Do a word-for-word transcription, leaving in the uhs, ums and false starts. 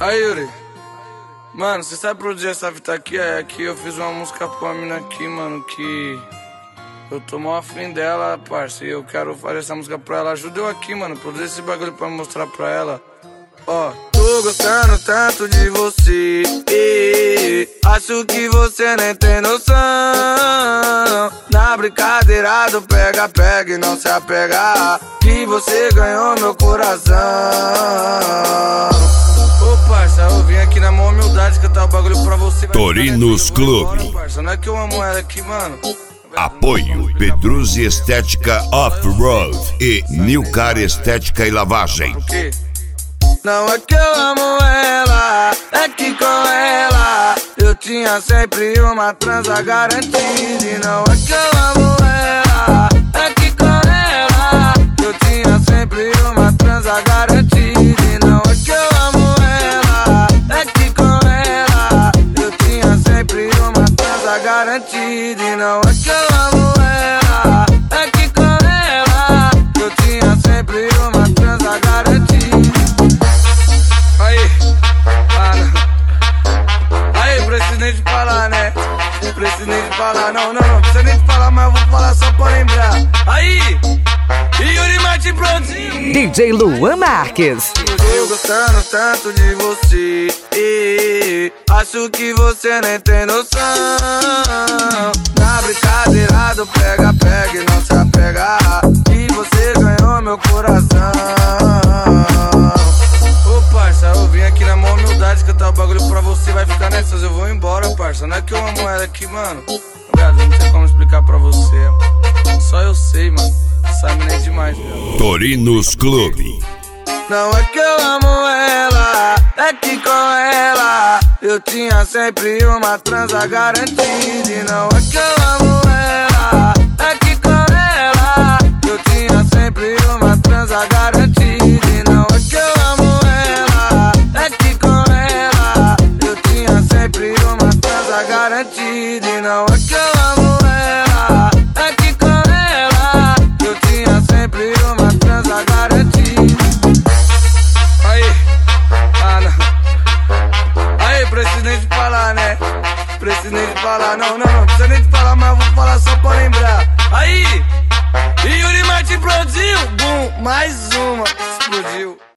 Aí, Yuri, mano, você sabe produzir essa fita aqui? É que eu fiz uma música pra uma mina aqui, mano, que eu tô mó afim dela, parça, e eu quero fazer essa música pra ela. Ajuda eu aqui, mano, produzir esse bagulho pra mostrar pra ela. Ó, tô gostando tanto de você, e acho que você nem tem noção. Na brincadeira do pega-pega e não se apegar, que você ganhou meu coração. Ô parça, eu vim aqui na maior humildade cantar o bagulho pra você. Torinos Clube. Parça, não é que eu amo ela aqui, mano. Apoio Pedruzzi Estética Off-Road e Nilcar Estética e Lavagem. O quê? Não é que eu amo ela, é que com ela eu tinha sempre uma transa garantida. E não é que eu amo ela, é que com ela eu tinha sempre uma transa garantida. E não é que eu amo ela, é que com ela eu tinha sempre uma transa garantida. E não é que eu amo ela, é que com ela eu tinha sempre uma transa garantida. Aí, ah, não. Aí, preciso nem de falar, né? Preciso nem de falar, não, não, não precisa nem de falar, mas eu vou falar só pra lembrar. Aí, Yuri Martin prontinho. D J Luan Marques. Eu gostando tanto de você, e acho que você nem tem noção. Na brincadeira do pega-pega e não se apegar, que você ganhou meu coração. Parça, eu vim aqui na maior humildade cantar o bagulho pra você. Vai ficar nessas, eu vou embora, parça. Não é que eu amo ela aqui, mano. Obrigado, não sei como explicar pra você. Só eu sei, mano. Sabe nem demais, velho. Torinos Clube. Não é que eu amo ela, é que com ela eu tinha sempre uma transa garantida. E não é que eu amo ela, é que com ela eu tinha sempre uma transa garantida. E não é que eu amo ela, é que com ela eu tinha sempre uma transa garantida. E não é que eu amo ela, é que com ela eu tinha sempre uma transa garantida. Aí, ah não. Aí, preciso nem de falar, né? Preciso nem de falar, não, não, não precisa nem de falar, mas eu vou falar só pra lembrar. Aí, Yuri Martin produziu, bum, mais uma, explodiu.